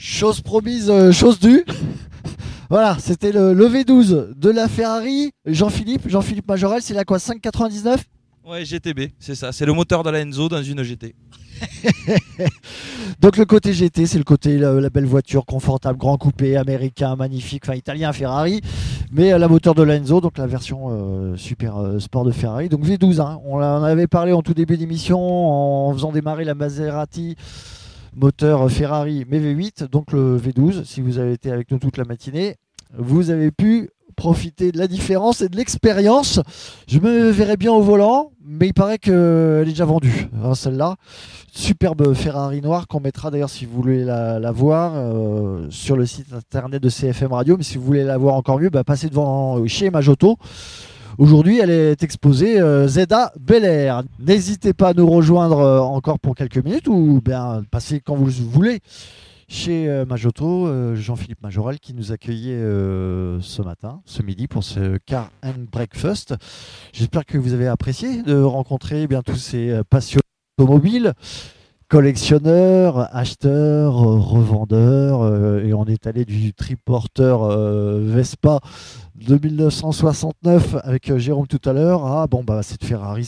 Chose promise, chose due. Voilà, c'était le V12 de la Ferrari. Jean-Philippe Majorel, c'est la quoi, 5,99. Ouais, GTB, c'est ça. C'est le moteur de la Enzo dans une GT. Donc le côté GT, c'est le côté la belle voiture, confortable, grand coupé, américain, magnifique, enfin italien, Ferrari, mais la moteur de l'Enzo, donc la version super sport de Ferrari. Donc V12, hein, on en avait parlé en tout début d'émission en faisant démarrer la Maserati moteur Ferrari mais V8, donc le V12. Si vous avez été avec nous toute la matinée, vous avez pu profiter de la différence et de l'expérience. Je me verrais bien au volant, mais il paraît qu'elle est déjà vendue, hein, celle-là. Superbe Ferrari noire qu'on mettra d'ailleurs si vous voulez la voir sur le site internet de CFM Radio. Mais si vous voulez la voir encore mieux, passez devant chez Majoto. Aujourd'hui, elle est exposée ZA Bel Air. N'hésitez pas à nous rejoindre encore pour quelques minutes ou bien passez quand vous voulez chez Majoto, Jean-Philippe Majorel qui nous accueillait ce matin, ce midi pour ce Car and Breakfast. J'espère que vous avez apprécié de rencontrer tous ces passionnés automobiles, collectionneurs, acheteurs, revendeurs, et on est allé du triporteur Vespa de 1969 avec Jérôme tout à l'heure à cette Ferrari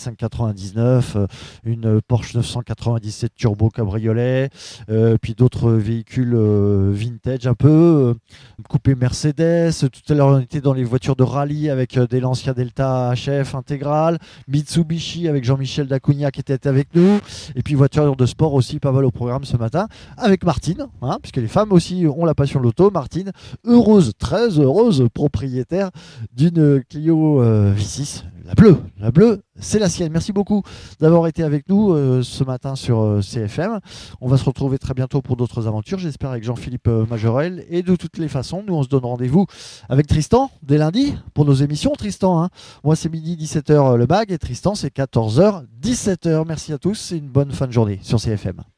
599, une Porsche 997 turbo cabriolet, puis d'autres véhicules vintage un peu, coupé Mercedes. Tout à l'heure on était dans les voitures de rallye avec des Lancia Delta HF intégrale, Mitsubishi avec Jean-Michel Dacugna qui était avec nous, et puis voiture de sport aussi pas mal au programme ce matin avec Martine, hein, puisque les femmes aussi ont la passion de l'auto. Martine, heureuse, très heureuse propriétaire d'une Clio V6, la bleue, c'est la sienne. Merci beaucoup d'avoir été avec nous ce matin sur CFM. On va se retrouver très bientôt pour d'autres aventures, j'espère avec Jean-Philippe Majorel. Et de toutes les façons, nous on se donne rendez-vous avec Tristan dès lundi pour nos émissions. Tristan, hein. Moi c'est midi 17h le mag et Tristan c'est 14h 17h. Merci à tous et une bonne fin de journée sur CFM.